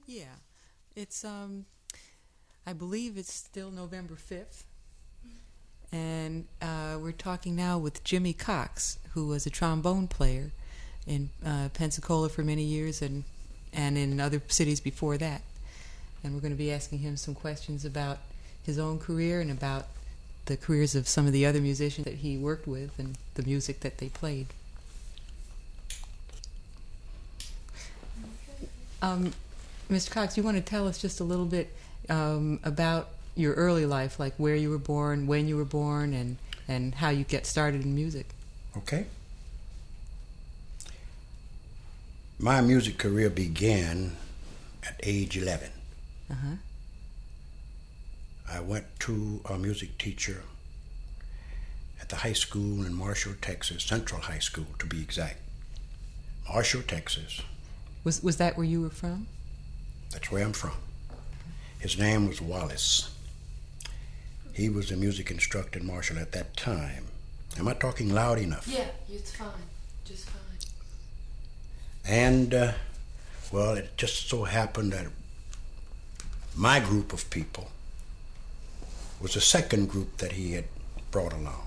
Yeah, it's I believe it's still November 5th, and we're talking now with Jimmy Cox, who was a trombone player in Pensacola for many years and in other cities before that. And we're going to be asking him some questions about his own career and about the careers of some of the other musicians that he worked with and the music that they played. Mr. Cox, you want to tell us just a little bit about your early life, like where you were born, when you were born, and how you get started in music? Okay. My music career began at age 11. Uh-huh. I went to a music teacher at the high school in Marshall, Texas, Central High School to be exact. Marshall, Texas. Was that where you were from? That's where I'm from. His name was Wallace. He was a music instructor in Marshall at that time. Am I talking loud enough? Yeah, it's fine. Just fine. And, well, it just so happened that my group of people was the second group that he had brought along.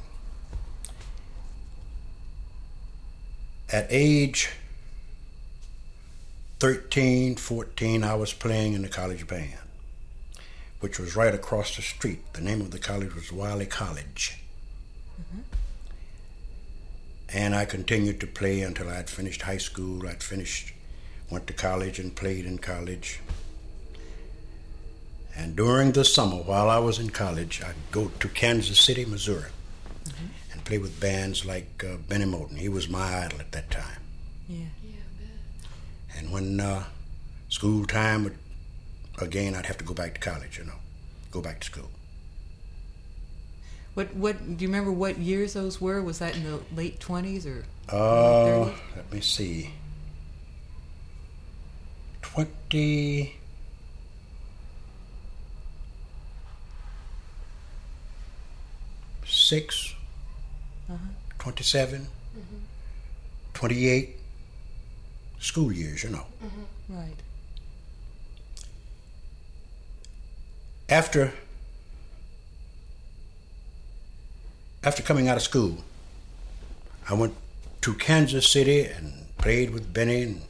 At age 13, 14, I was playing in the college band, which was right across the street. The name of the college was Wiley College. Mm-hmm. And I continued to play until I had finished high school. Went to college and played in college. And during the summer, while I was in college, I'd go to Kansas City, Missouri, mm-hmm. and play with bands like Benny Moten. He was my idol at that time. Yeah. And when school time would, again, I'd have to go back to college, go back to school. What do you remember what years those were? Was that in the late 20s or late 30s? Let me see. 26, uh-huh. 27, mm-hmm. 28 school years, Mm-hmm. Right. After coming out of school, I went to Kansas City and played with Benny. And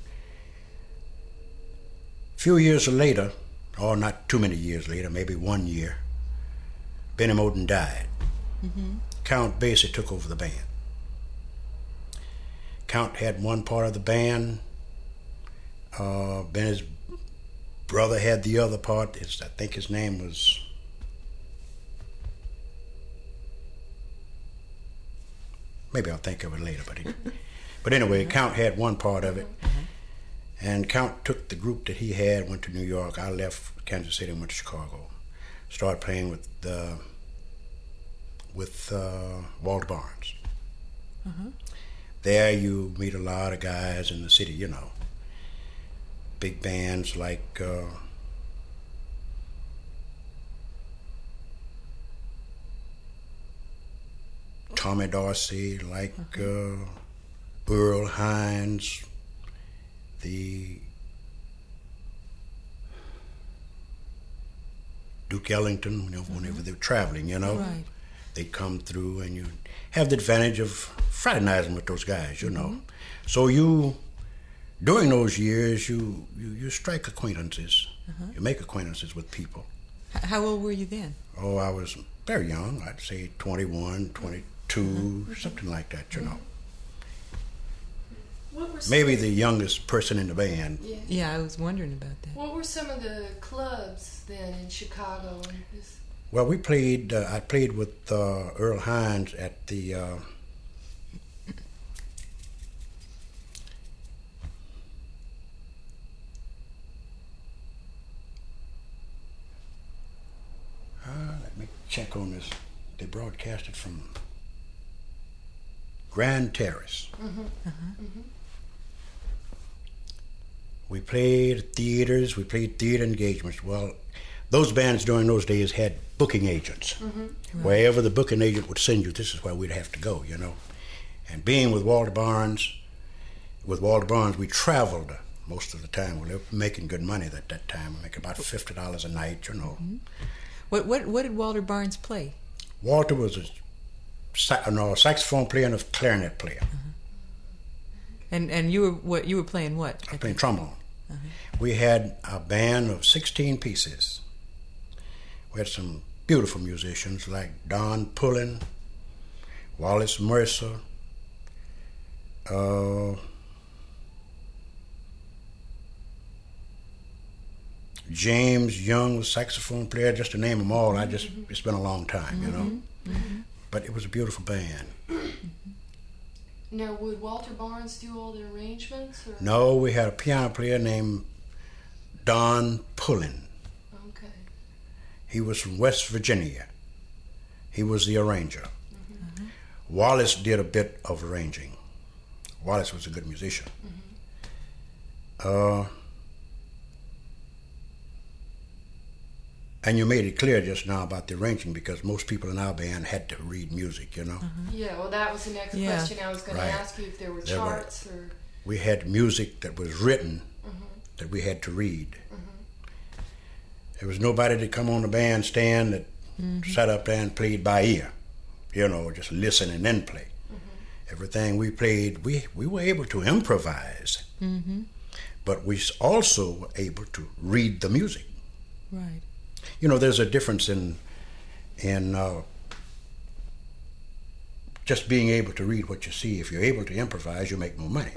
a few years later, or not too many years later, maybe 1 year, Benny Moten died. Mm-hmm. Count Basie took over the band. Count had one part of the band. Benny's brother had the other part. I think his name was... Maybe I'll think of it later, but anyway, Count had one part of it. Mm-hmm. And Count took the group that he had, went to New York. I left Kansas City and went to Chicago. Started playing with Walter Barnes. Uh-huh. There you meet a lot of guys in the city, Big bands like Tommy Dorsey, like Earl Hines, the Duke Ellington, whenever they were traveling, Right. They'd come through and you have the advantage of fraternizing with those guys, Mm-hmm. So during those years, you strike acquaintances. Uh-huh. You make acquaintances with people. How old were you then? Oh, I was very young. I'd say 21, 22, Mm-hmm. something like that, What were Maybe the youngest person in the band. Yeah. Yeah, I was wondering about that. What were some of the clubs then in Chicago? Well, we played. I played with Earl Hines at the. Let me check on this. They broadcasted from Grand Terrace. Mm-hmm. Uh-huh. Mm-hmm. We played theaters. We played theater engagements. Well, those bands during those days had booking agents. Mm-hmm. Right. Wherever the booking agent would send you, this is where we'd have to go, And being with Walter Barnes, we traveled most of the time. Well, they were making good money at that time. Making about $50 a night, you know. Mm-hmm. What did Walter Barnes play? Walter was a saxophone player and a clarinet player. And you were playing what? I was playing trombone. We had a band of 16 pieces. We had some beautiful musicians like Don Pullen, Wallace Mercer, James Young, saxophone player, just to name them all. It's been a long time, you know. But it was a beautiful band. Now, would Walter Barnes do all the arrangements? Or? No, we had a piano player named Don Pullen. Okay. He was from West Virginia. He was the arranger. Wallace did a bit of arranging. Wallace was a good musician. And you made it clear just now about the arranging, because most people in our band had to read music, you know. Yeah, well, that was the next question I was going to ask you, if there were charts or... We had music that was written that we had to read. There was nobody to come on the bandstand that sat up there and played by ear, you know, just listen and then play. Everything we played, we were able to improvise, but we also were able to read the music. Right. You know, there's a difference in just being able to read what you see. If you're able to improvise, you make more money.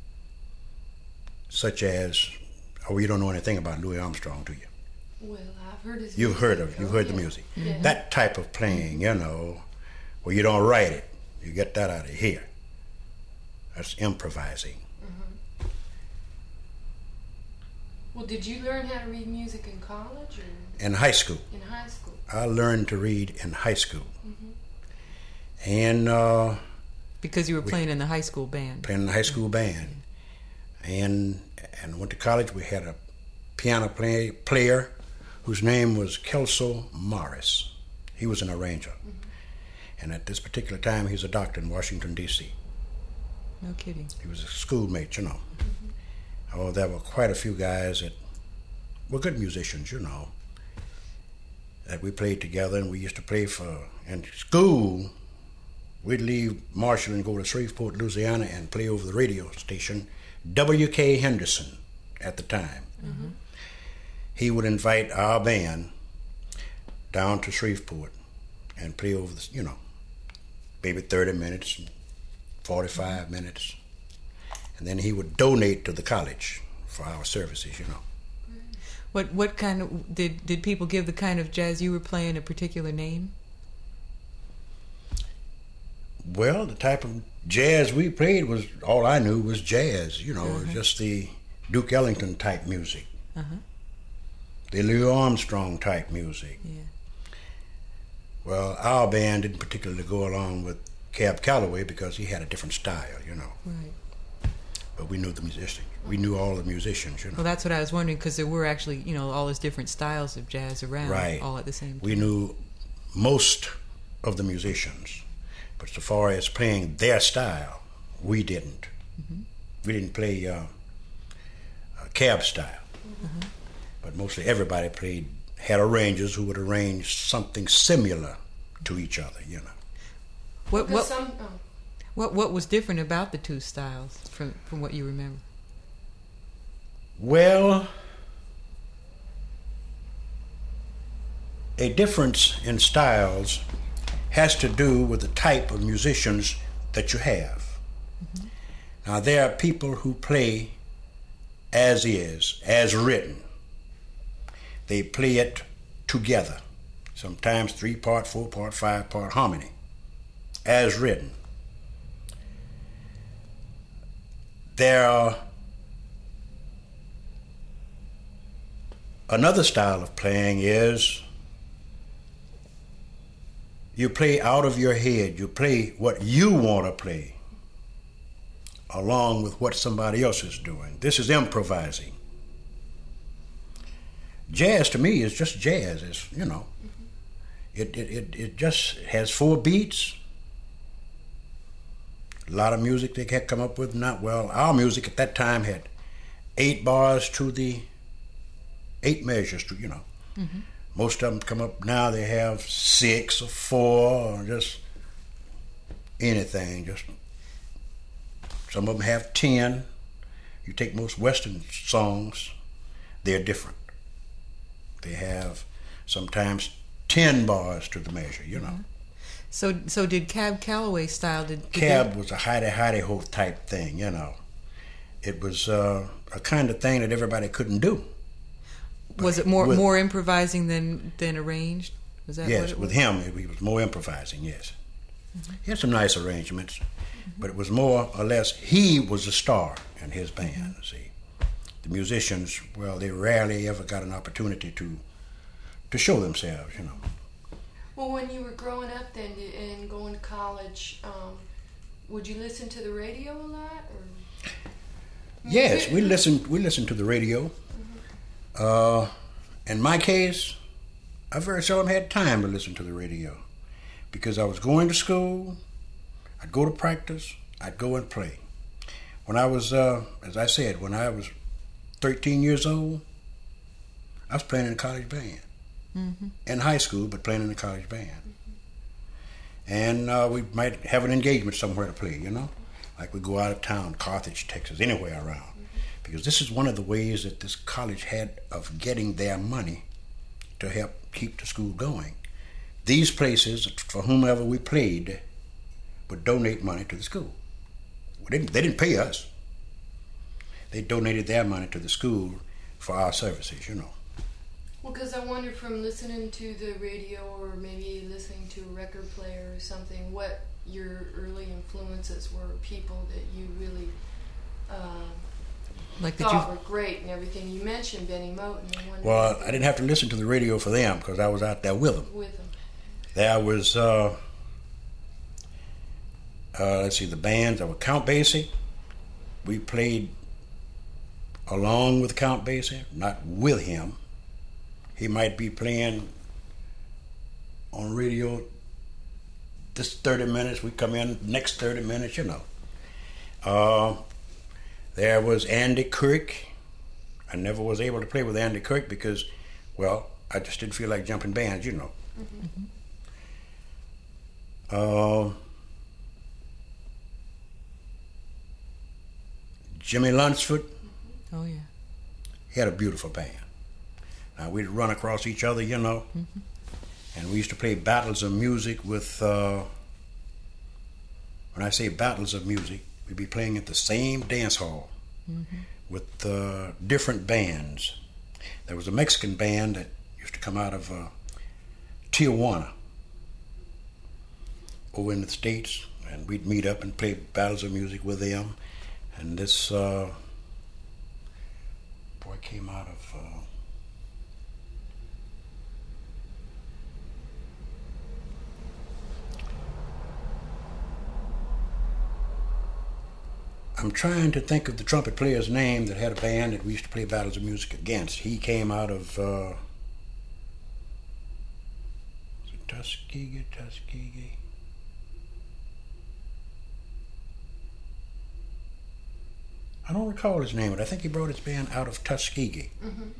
Such as, you don't know anything about Louis Armstrong, do you? Well, I've heard his You've music. heard the music. Yeah. That type of playing, you know, where you don't write it, you get that out of here. That's improvising. Well, did you learn how to read music in college or In high school. in high school? I learned to read in high school. And Because you were playing in the high school band. playing in the high school band. And went to college. We had a piano player whose name was Kelso Morris. He was an arranger. And at this particular time, he was a doctor in Washington, D.C. No kidding. He was a schoolmate, you know. Oh, there were quite a few guys that were good musicians, you know, that we played together, and we used to play in school. We'd leave Marshall and go to Shreveport, Louisiana, and play over the radio station, W.K. Henderson at the time. He would invite our band down to Shreveport and play over the, you know, maybe 30 minutes, 45 minutes. And then he would donate to the college for our services, you know. What kind of did people give the kind of jazz you were playing a particular name? Well, the type of jazz we played was, all I knew was jazz, you know, just the Duke Ellington type music, the Louis Armstrong type music. Yeah. Well, our band didn't particularly go along with Cab Calloway because he had a different style, you know. Right. But we knew the musicians. We knew all the musicians, you know. Well, that's what I was wondering, because there were actually, you know, all those different styles of jazz around, Right. all at the same time. We knew most of the musicians, but so far as playing their style, we didn't. We didn't play Cab style, but mostly everybody had arrangers who would arrange something similar to each other, you know. What was different about the two styles from what you remember? Well, a difference in styles has to do with the type of musicians that you have. Now, there are people who play as is, as written. They play it together, sometimes 3-part, 4-part, 5-part harmony, as written. There are another style of playing is you play out of your head. You play what you want to play along with what somebody else is doing. This is improvising. Jazz to me is just jazz. It's, you know, it just has 4 beats. A lot of music they had come up with. Not well. Our music at that time had 8 bars to the 8 measures to, you know. Mm-hmm. Most of them come up now, they have 6 or 4 or just anything. Just some of them have 10. You take most Western songs, they're different. They have sometimes 10 bars to the measure, you know. So did Cab Calloway style? Cab was a hidey-ho type thing, you know. It was a kind of thing that everybody couldn't do. Was it more improvising than arranged? Was that yes, what it was? With him, he was more improvising, yes. Mm-hmm. He had some nice arrangements, but it was more or less, he was a star in his band, see. The musicians, well, they rarely ever got an opportunity to show themselves, you know. Well, when you were growing up then and going to college, would you listen to the radio a lot? Or? Yes, we listened to the radio. In my case, I very seldom had time to listen to the radio because I was going to school, I'd go to practice, I'd go and play. When I was, as I said, when I was 13 years old, I was playing in a college band. Mm-hmm. In high school, but playing in a college band. Mm-hmm. And we might have an engagement somewhere to play, you know? Like we go out of town, Carthage, Texas, anywhere around. Mm-hmm. Because this is one of the ways that this college had of getting their money to help keep the school going. These places, for whomever we played, would donate money to the school. They didn't pay us. They donated their money to the school for our services, you know. Well, because I wonder from listening to the radio or maybe listening to a record player or something, what your early influences were, people that you really thought were great and everything. You mentioned Benny Moten. Well, I didn't have to listen to the radio for them because I was out there with them. There was, let's see, the bands. There was Count Basie. We played along with Count Basie, not with him. He might be playing on radio this 30 minutes. We come in next 30 minutes, you know. There was Andy Kirk. I never was able to play with Andy Kirk because, well, I just didn't feel like jumping bands, you know. Mm-hmm. Jimmy Lunsford. Oh, yeah. He had a beautiful band. We'd run across each other, you know, and we used to play battles of music with, when I say battles of music, we'd be playing at the same dance hall with different bands. There was a Mexican band that used to come out of Tijuana over in the States, and we'd meet up and play battles of music with them. And this boy came out of... I'm trying to think of the trumpet player's name that had a band that we used to play battles of music against. He came out of Tuskegee. I don't recall his name, but I think he brought his band out of Tuskegee.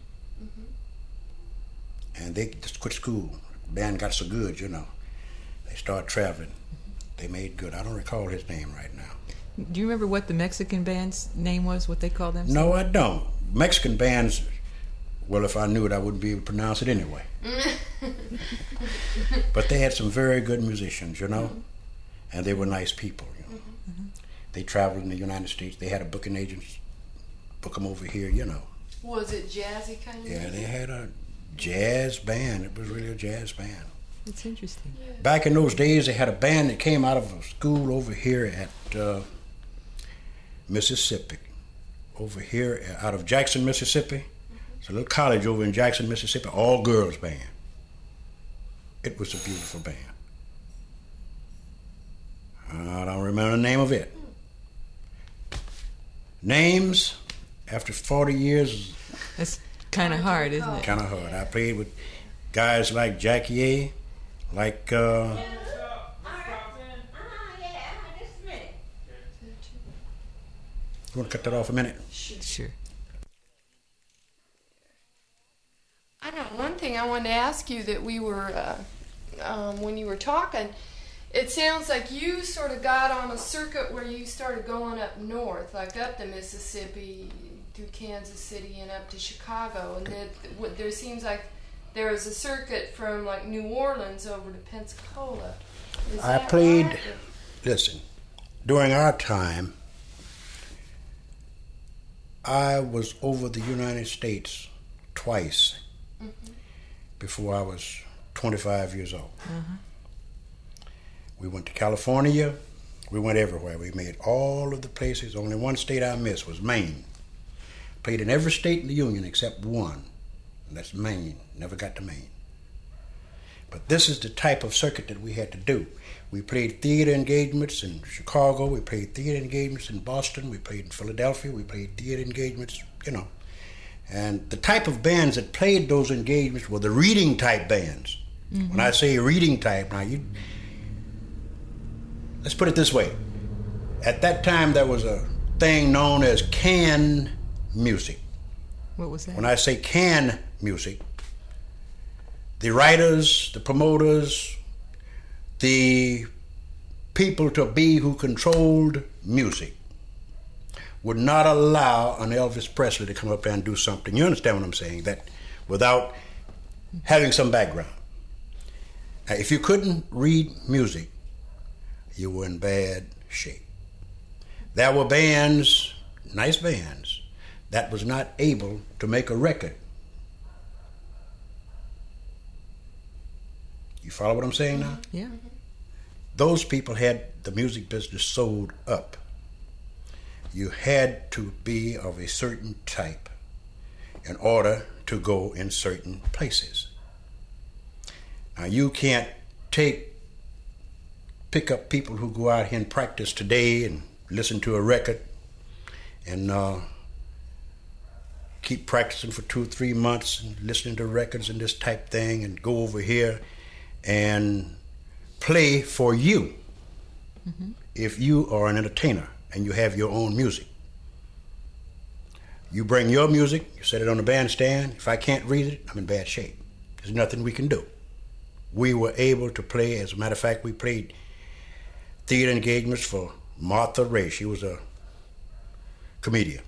And they just quit school. The band got so good, you know. They started traveling. They made good. I don't recall his name right now. Do you remember what the Mexican band's name was, what they called themselves? No, I don't. Mexican bands, well, if I knew it, I wouldn't be able to pronounce it anyway. But they had some very good musicians, you know, and they were nice people, you know. They traveled in the United States. They had a booking agent book them over here, you know. Was it jazzy kind of music? Yeah, they had a jazz band. It was really a jazz band. It's interesting. Yeah. Back in those days, they had a band that came out of a school over here at Mississippi. Over here, out of Jackson, Mississippi. It's a little college over in Jackson, Mississippi, all girls band. It was a beautiful band. I don't remember the name of it. Names, after 40 years... That's kind of hard, isn't it? Kind of hard. I played with guys like Jackie A, like... You want to cut that off a minute? Sure. thing I wanted to ask you that we were, when you were talking, it sounds like you sort of got on a circuit where you started going up north, like up the Mississippi, through Kansas City and up to Chicago, and that there seems like there was a circuit from like New Orleans over to Pensacola. I played, listen, during our time, I was over the United States twice before I was 25 years old. We went to California. We went everywhere. We made all of the places. Only one state I missed was Maine. Played in every state in the Union except one, and that's Maine. Never got to Maine. But this is the type of circuit that we had to do. We played theater engagements in Chicago. We played theater engagements in Boston. We played in Philadelphia. We played theater engagements, you know. And the type of bands that played those engagements were the reading type bands. When I say reading type, now let's put it this way. At that time, there was a thing known as canned music. What was that? When I say canned music, the writers, the promoters, the people to be who controlled music would not allow an Elvis Presley to come up there and do something. You understand what I'm saying? That without having some background. Now, if you couldn't read music, you were in bad shape. There were bands, nice bands, that was not able to make a record. You follow what I'm saying now? Yeah. Those people had the music business sold up. You had to be of a certain type in order to go in certain places. Now you can't pick up people who go out here and practice today and listen to a record and keep practicing for 2 or 3 months and listening to records and this type thing and go over here and play for you if you are an entertainer and you have your own music. You bring your music, you set it on the bandstand. If I can't read it, I'm in bad shape. There's nothing we can do. We were able to play, as a matter of fact, we played theater engagements for Martha Raye. She was a comedian.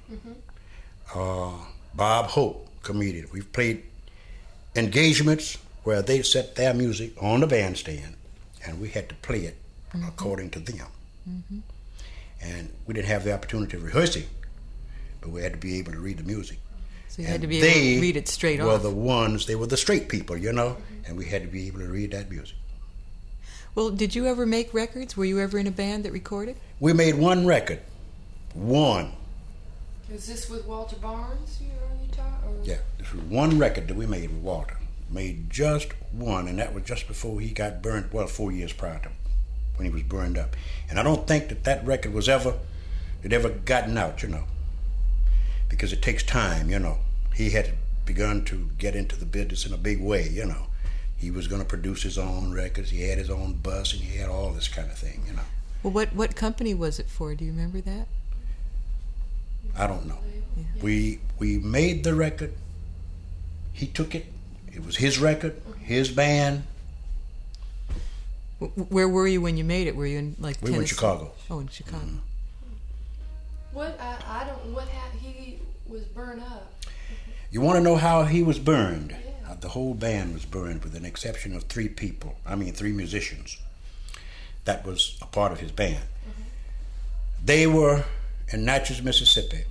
Bob Hope, comedian. We've played engagements where they set their music on the bandstand and we had to play it according to them. And we didn't have the opportunity of rehearsing, but we had to be able to read the music. So you had to be able to read it straight off. They were the straight people, you know, and we had to be able to read that music. Well, did you ever make records? Were you ever in a band that recorded? We made one record. One. Is this with Walter Barnes you talk? Or? Yeah, this was one record that we made with Walter. Made just one, and that was just before he got burned, 4 years prior to when he was burned up. And I don't think that record was ever gotten out, you know, because it takes time, you know. He had begun to get into the business in a big way, you know. He was going to produce his own records. He had his own bus, and he had all this kind of thing, you know. Well, what company was it for? Do you remember that? I don't know. Yeah. We made the record. He took it. It was his record, his band. Where were you when you made it? Were you in Tennessee? We were in Chicago. Oh, in Chicago. What he was burned up. You want to know how he was burned? Yeah. The whole band was burned with an exception of 3 musicians. That was a part of his band. They were in Natchez, Mississippi.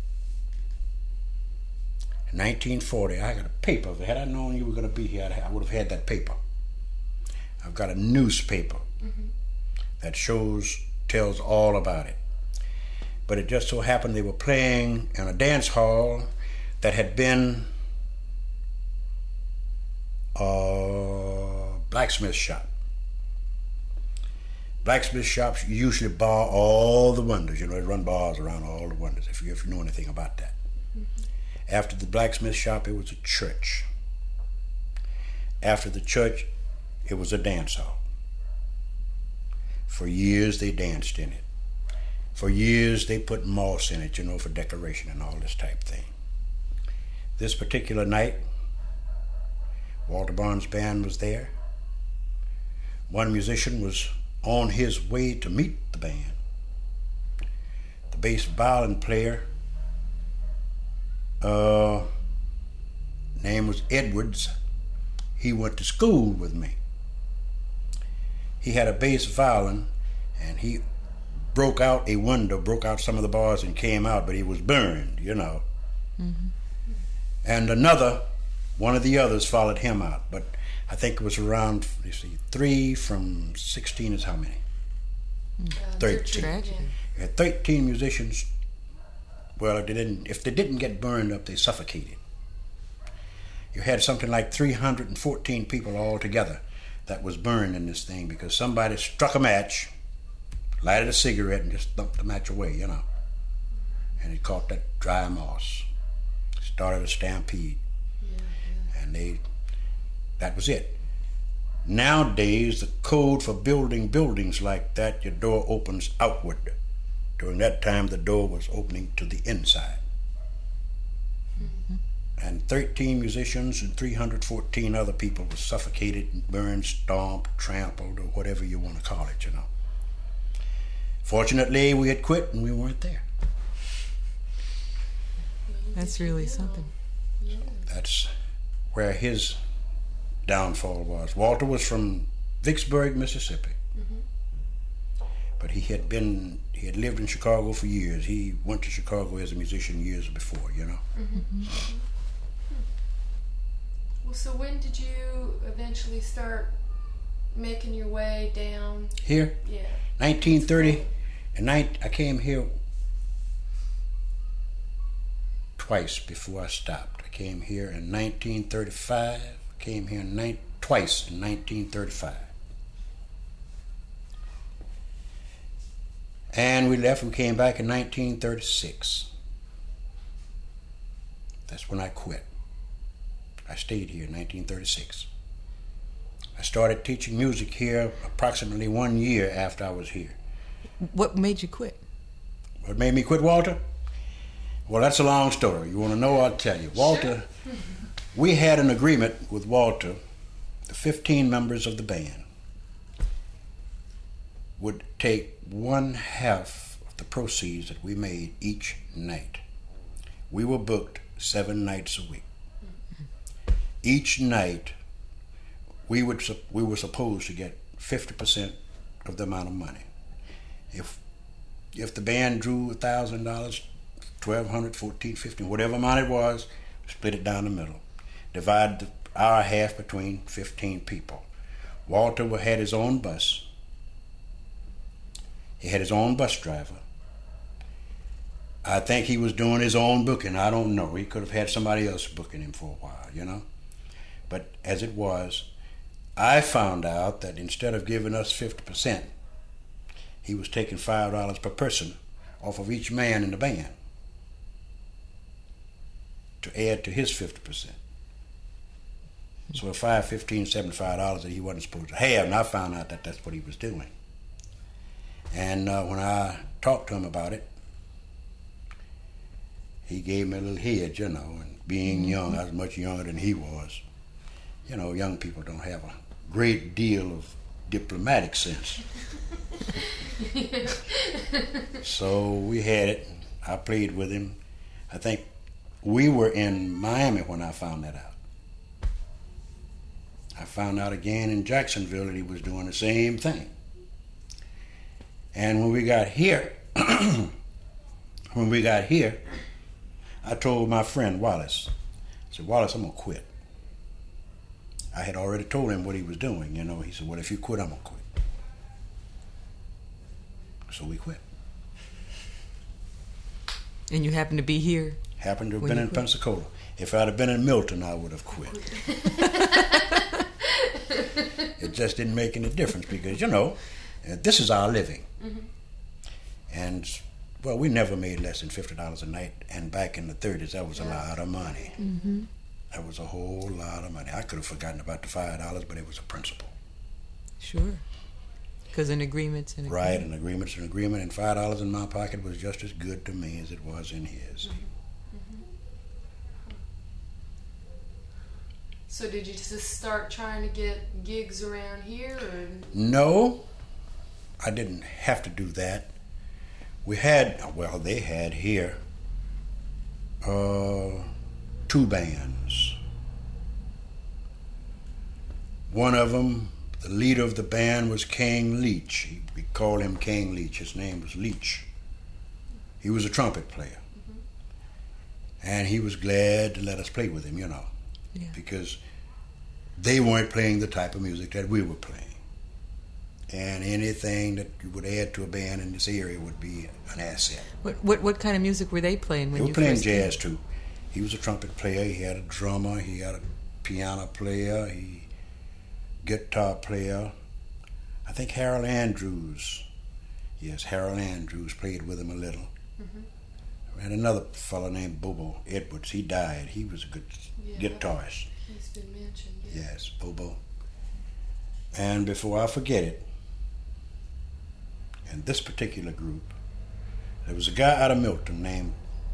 In 1940, I got a paper. Had I known you were going to be here, I would have had that paper. I've got a newspaper that tells all about it. But it just so happened they were playing in a dance hall that had been a blacksmith shop. Blacksmith shops usually bar all the windows. You know, they run bars around all the windows, if you know anything about that. After the blacksmith shop, it was a church. After the church, it was a dance hall. For years, they danced in it. For years, they put moss in it, you know, for decoration and all this type thing. This particular night, Walter Barnes' band was there. One musician was on his way to meet the band. The bass violin player, name was Edwards. He went to school with me. He had a bass violin, and he broke out a window, broke out some of the bars and came out, but he was burned, you know. Mm-hmm. And one of the others followed him out, but I think it was around, 3 from 16 is how many? 13. You had 13 musicians. Well, if they didn't get burned up, they suffocated. You had something like 314 people all together that was burned in this thing because somebody struck a match, lighted a cigarette, and just thumped the match away, you know. And it caught that dry moss. Started a stampede. And that was it. Nowadays, the code for building buildings like that, your door opens outward. During that time, the door was opening to the inside. Mm-hmm. And 13 musicians and 314 other people were suffocated and burned, stomped, trampled, or whatever you want to call it, you know. Fortunately, we had quit and we weren't there. That's really something. So that's where his downfall was. Walter was from Vicksburg, Mississippi. Mm-hmm. But he had lived in Chicago for years. He went to Chicago as a musician years before, you know. Mm-hmm. Mm-hmm. Well, so when did you eventually start making your way down? Here? Yeah. 1930. And I came here twice before I stopped. I came here in 1935. I came here twice in 1935. And we left. We came back in 1936. That's when I quit. I stayed here in 1936. I started teaching music here approximately 1 year after I was here. What made you quit? What made me quit, Walter? Well, that's a long story. You want to know? I'll tell you. Walter, sure. We had an agreement with Walter. The 15 members of the band would take 1/2 of the proceeds that we made each night. We were booked 7 nights a week. Each night, we were supposed to get 50% of the amount of money. If the band drew $1,000, $1,200, $1,400, $1,500, whatever amount it was, split it down the middle. Divide our half between 15 people. Walter had his own bus. He had his own bus driver. I think he was doing his own booking. I don't know. He could have had somebody else booking him for a while, you know. But as it was, I found out that instead of giving us 50%, he was taking $5 per person off of each man in the band to add to his 50%. So $5, $15, $75 that he wasn't supposed to have, and I found out that that's what he was doing. And when I talked to him about it, he gave me a little head, you know, and being young, I was much younger than he was. You know, young people don't have a great deal of diplomatic sense. So we had it. I played with him. I think we were in Miami when I found that out. I found out again in Jacksonville that he was doing the same thing. And when we got here, I told my friend Wallace, I said, Wallace, I'm going to quit. I had already told him what he was doing, you know. He said, well, if you quit, I'm going to quit. So we quit. And you happened to be here? Happened to have been in Pensacola. If I'd have been in Milton, I would have quit. It just didn't make any difference because, you know, this is our living. Mm-hmm. And, well, we never made less than $50 a night. And back in the 30s, that was a lot of money. Mm-hmm. That was a whole lot of money. I could have forgotten about the $5, but it was a principle. Sure. Because an agreement's an agreement. Right, an agreement's an agreement, and $5 in my pocket was just as good to me as it was in his. Mm-hmm. So did you just start trying to get gigs around here, or? No, I didn't have to do that. We had, well, they had here two bands. One of them, the leader of the band was King Leach. We called him King Leach. His name was Leach. He was a trumpet player. And he was glad to let us play with him, you know, because they weren't playing the type of music that we were playing. And anything that you would add to a band in this area would be an asset. What kind of music were they playing when They you were playing first jazz too. He was a trumpet player. He had a drummer. He had a piano player. Guitar player. I think Harold Andrews. Yes, Harold Andrews played with him a little. We had another fellow named Bobo Edwards. He died. He was a good guitarist. He's been mentioned. Yes, Bobo. And before I forget it, in this particular group, there was a guy out of Milton named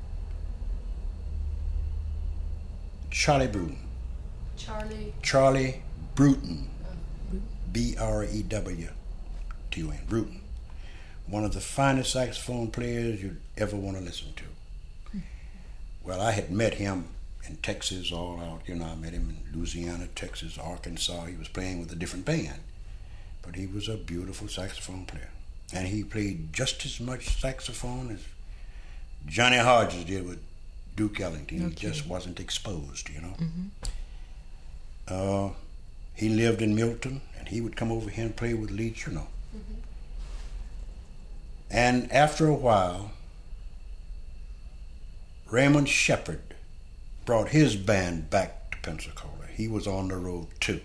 Charlie Bruton. Charlie Bruton. Brewton. Bruton. One of the finest saxophone players you'd ever want to listen to. Well, I had met him in Texas all out. You know, I met him in Louisiana, Texas, Arkansas. He was playing with a different band. But he was a beautiful saxophone player. And he played just as much saxophone as Johnny Hodges did with Duke Ellington. Okay. He just wasn't exposed, you know. He lived in Milton, and he would come over here and play with Leach, you know. And after a while, Raymond Shepard brought his band back to Pensacola. He was on the road too.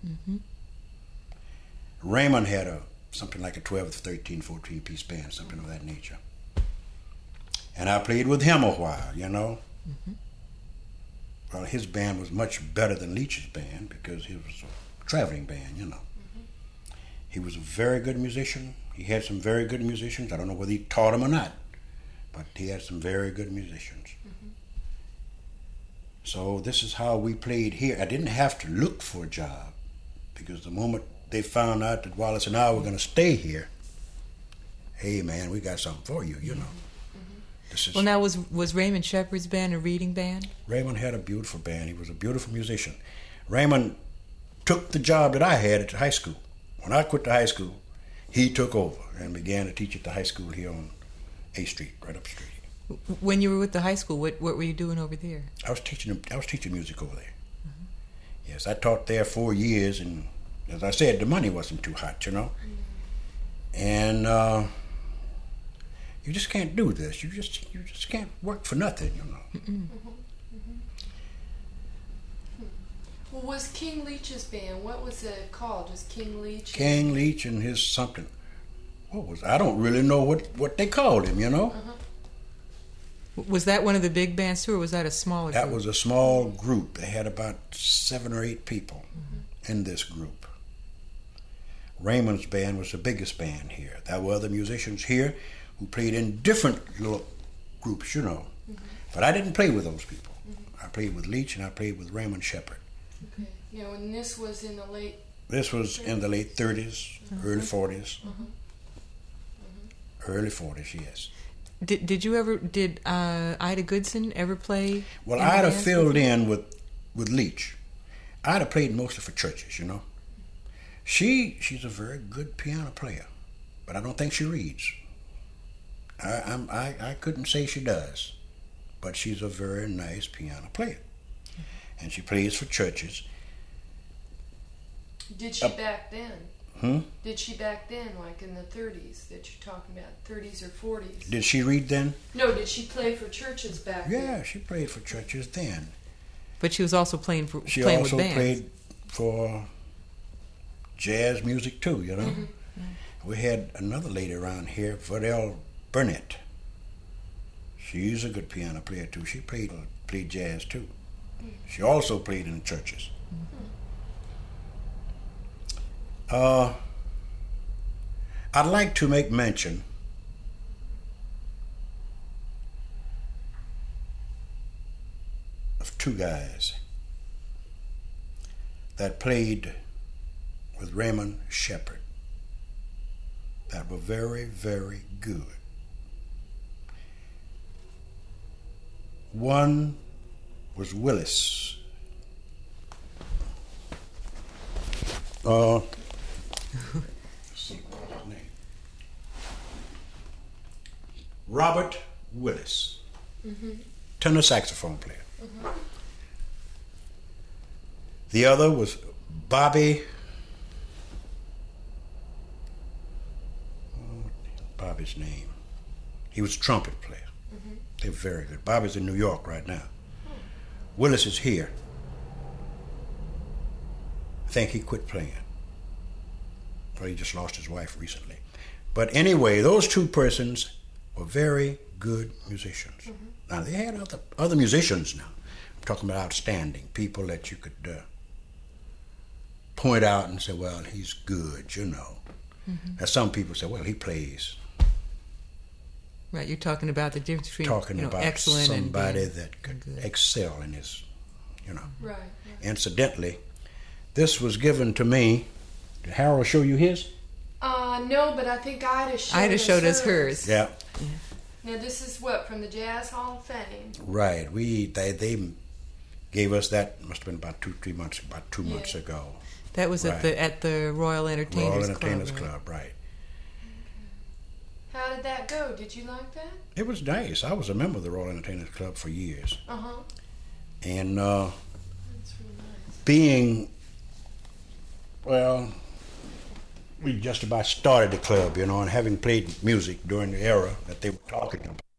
Raymond had something like a 12, 13, 14-piece band, something of that nature. And I played with him a while, you know. Well, his band was much better than Leach's band because he was a traveling band, you know. He was a very good musician. He had some very good musicians. I don't know whether he taught them or not, but he had some very good musicians. So this is how we played here. I didn't have to look for a job because the moment they found out that Wallace and I were going to stay here, hey man, we got something for you, you know. Well, now was Raymond Shepard's band a reading band? Raymond had a beautiful band. He was a beautiful musician. Raymond took the job that I had at the high school. When I quit the high school, he took over and began to teach at the high school here on A Street, right up the street. When you were with the high school, what were you doing over there? I was teaching music over there. Yes, I taught there 4 years, and as I said, the money wasn't too hot, you know. And you just can't do this. You just can't work for nothing, you know. Well, was King Leach's band, what was it called? Just King Leach? King Leach and his something. I don't really know what they called him, you know. Was that one of the big bands too, or was that a smaller group? That was a small group. They had about 7 or 8 people in this group. Raymond's band was the biggest band here. There were other musicians here who played in different little groups, you know. But I didn't play with those people. I played with Leach and I played with Raymond Shepard. Okay. You know, and this was in the late... This was in the late 30s, early 40s. Early 40s, yes. Did Ida Goodson ever play? Well, Ida filled in with Leach. Ida played mostly for churches, you know. She's a very good piano player, but I don't think she reads. I couldn't say she does, but she's a very nice piano player, and she plays for churches. Did she back then? Did she back then, like in the 30s that you're talking about, 30s or 40s? Did she read then? No, did she play for churches back then? Yeah, she played for churches then. But she was also playing with bands. She also played for jazz music too, you know. We had another lady around here, Verdell Burnett. She's a good piano player too. She played jazz too. She also played in the churches. I'd like to make mention of 2 guys. that played with Raymond Shepard that were very, very good. One was Willis. Let's see what was his name. Robert Willis, tenor saxophone player. The other was Bobby's name. He was a trumpet player. They're very good. Bobby's in New York right now. Willis is here. I think he quit playing. Or he just lost his wife recently. But anyway, those two persons were very good musicians. Now, they had other musicians now. I'm talking about outstanding people that you could point out and say, well, he's good, you know. And some people say, well, he plays. Right, you're talking about the difference between About excellent somebody and that could good. excel in his, Right. Incidentally, this was given to me. Did Harold show you his? No, but I think Ida showed us hers. Yeah. Now this is what, from the Jazz Hall of Fame? Right. They gave us that. Must have been about 2 months ago. That was Right. at the Royal Entertainers Royal Club. Entertainers right? Club, right. How did that go? Did you like that? It was nice. I was a member of the Royal Entertainers Club for years. And That's really nice. being, well, we just about started the club, and having played music during the era that they were talking about.